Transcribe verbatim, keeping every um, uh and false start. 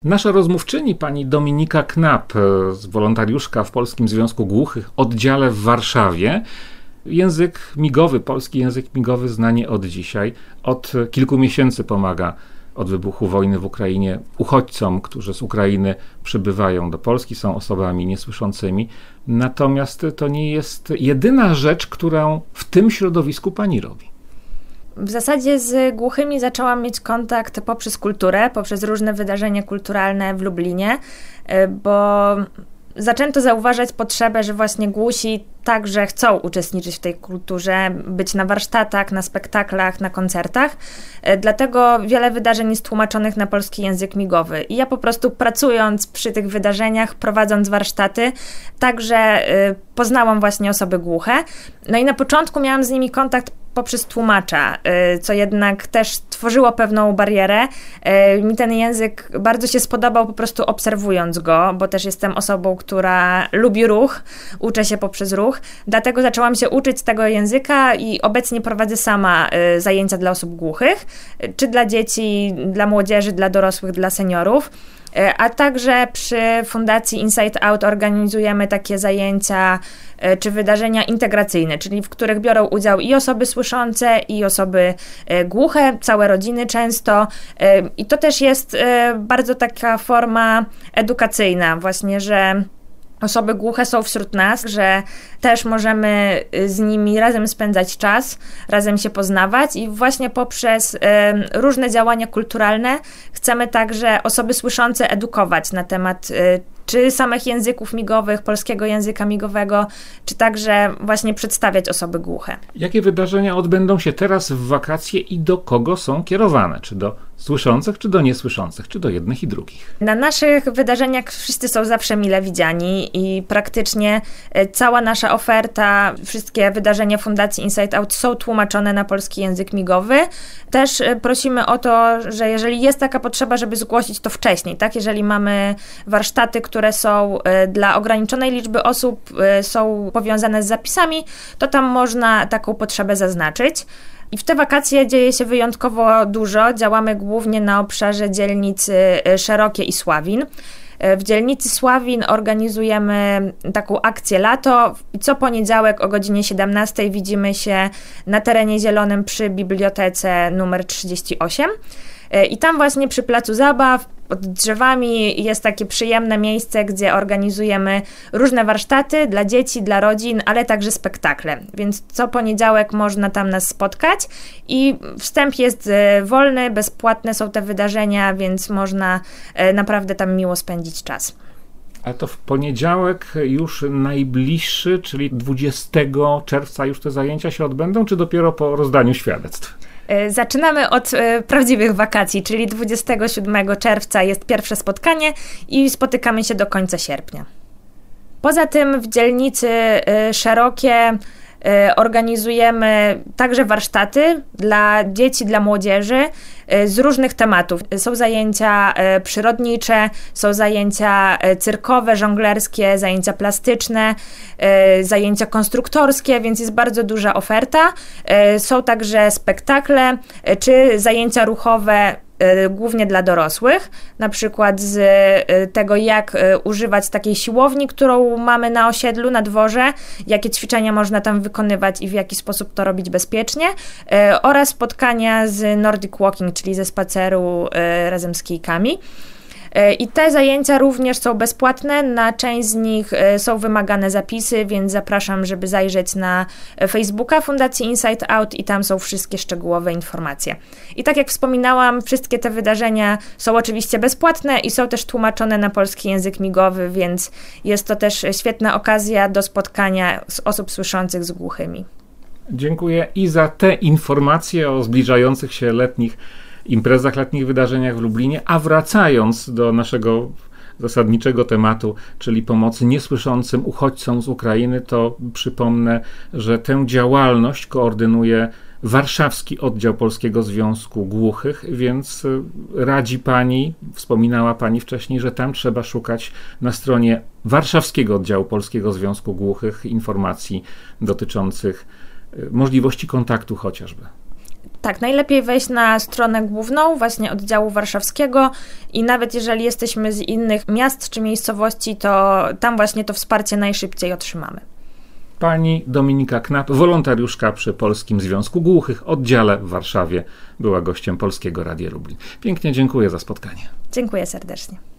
Nasza rozmówczyni, pani Dominika Knap, wolontariuszka w Polskim Związku Głuchych, oddziale w Warszawie. Język migowy, polski język migowy znany od dzisiaj. Od kilku miesięcy pomaga od wybuchu wojny w Ukrainie uchodźcom, którzy z Ukrainy przybywają do Polski, są osobami niesłyszącymi. Natomiast to nie jest jedyna rzecz, którą w tym środowisku pani robi. W zasadzie z głuchymi zaczęłam mieć kontakt poprzez kulturę, poprzez różne wydarzenia kulturalne w Lublinie, bo zaczęto zauważać potrzebę, że właśnie głusi także chcą uczestniczyć w tej kulturze, być na warsztatach, na spektaklach, na koncertach. Dlatego wiele wydarzeń jest tłumaczonych na polski język migowy. I ja po prostu pracując przy tych wydarzeniach, prowadząc warsztaty, także poznałam właśnie osoby głuche. No i na początku miałam z nimi kontakt poprzez tłumacza, co jednak też tworzyło pewną barierę. Mi ten język bardzo się spodobał po prostu obserwując go, bo też jestem osobą, która lubi ruch, uczę się poprzez ruch, dlatego zaczęłam się uczyć tego języka i obecnie prowadzę sama zajęcia dla osób głuchych, czy dla dzieci, dla młodzieży, dla dorosłych, dla seniorów. A także przy Fundacji Inside Out organizujemy takie zajęcia czy wydarzenia integracyjne, czyli w których biorą udział i osoby słyszące, i osoby głuche, całe rodziny często. I to też jest bardzo taka forma edukacyjna właśnie, że osoby głuche są wśród nas, że też możemy z nimi razem spędzać czas, razem się poznawać i właśnie poprzez y, różne działania kulturalne chcemy także osoby słyszące edukować na temat y, czy samych języków migowych, polskiego języka migowego, czy także właśnie przedstawiać osoby głuche. Jakie wydarzenia odbędą się teraz w wakacje i do kogo są kierowane? Czy do słyszących, czy do niesłyszących, czy do jednych i drugich? Na naszych wydarzeniach wszyscy są zawsze mile widziani i praktycznie cała nasza oferta, wszystkie wydarzenia Fundacji Inside Out są tłumaczone na polski język migowy. Też prosimy o to, że jeżeli jest taka potrzeba, żeby zgłosić to wcześniej, tak? Jeżeli mamy warsztaty, które są dla ograniczonej liczby osób, są powiązane z zapisami, to tam można taką potrzebę zaznaczyć. I w te wakacje dzieje się wyjątkowo dużo. Działamy głównie na obszarze dzielnicy Szerokie i Sławin. W dzielnicy Sławin organizujemy taką akcję lato i co poniedziałek o godzinie siedemnastej widzimy się na terenie zielonym przy bibliotece numer trzydzieści osiem. I tam właśnie przy placu zabaw, pod drzewami jest takie przyjemne miejsce, gdzie organizujemy różne warsztaty dla dzieci, dla rodzin, ale także spektakle. Więc co poniedziałek można tam nas spotkać i wstęp jest wolny, bezpłatne są te wydarzenia, więc można naprawdę tam miło spędzić czas. A to w poniedziałek już najbliższy, czyli dwudziestego czerwca już te zajęcia się odbędą, czy dopiero po rozdaniu świadectw? Zaczynamy od e, prawdziwych wakacji, czyli dwudziestego siódmego czerwca jest pierwsze spotkanie i spotykamy się do końca sierpnia. Poza tym w dzielnicy e, Szerokie e, organizujemy także warsztaty dla dzieci, dla młodzieży e, z różnych tematów. Są zajęcia e, przyrodnicze, są zajęcia e, cyrkowe, żonglerskie, zajęcia plastyczne, e, zajęcia konstruktorskie, więc jest bardzo duża oferta. E, są także spektakle e, czy zajęcia ruchowe głównie dla dorosłych, na przykład z tego, jak używać takiej siłowni, którą mamy na osiedlu, na dworze, jakie ćwiczenia można tam wykonywać i w jaki sposób to robić bezpiecznie, oraz spotkania z Nordic Walking, czyli ze spaceru razem z kijkami. I te zajęcia również są bezpłatne, na część z nich są wymagane zapisy, więc zapraszam, żeby zajrzeć na Facebooka Fundacji Inside Out i tam są wszystkie szczegółowe informacje. I tak jak wspominałam, wszystkie te wydarzenia są oczywiście bezpłatne i są też tłumaczone na polski język migowy, więc jest to też świetna okazja do spotkania z osób słyszących z głuchymi. Dziękuję i za te informacje o zbliżających się letnich imprezach, letnich wydarzeniach w Lublinie, a wracając do naszego zasadniczego tematu, czyli pomocy niesłyszącym uchodźcom z Ukrainy, to przypomnę, że tę działalność koordynuje Warszawski Oddział Polskiego Związku Głuchych, więc radzi pani, wspominała pani wcześniej, że tam trzeba szukać na stronie Warszawskiego Oddziału Polskiego Związku Głuchych informacji dotyczących możliwości kontaktu chociażby. Tak, najlepiej wejść na stronę główną właśnie oddziału warszawskiego i nawet jeżeli jesteśmy z innych miast czy miejscowości, to tam właśnie to wsparcie najszybciej otrzymamy. Pani Dominika Knap, wolontariuszka przy Polskim Związku Głuchych, oddziale w Warszawie, była gościem Polskiego Radia Lublin. Pięknie dziękuję za spotkanie. Dziękuję serdecznie.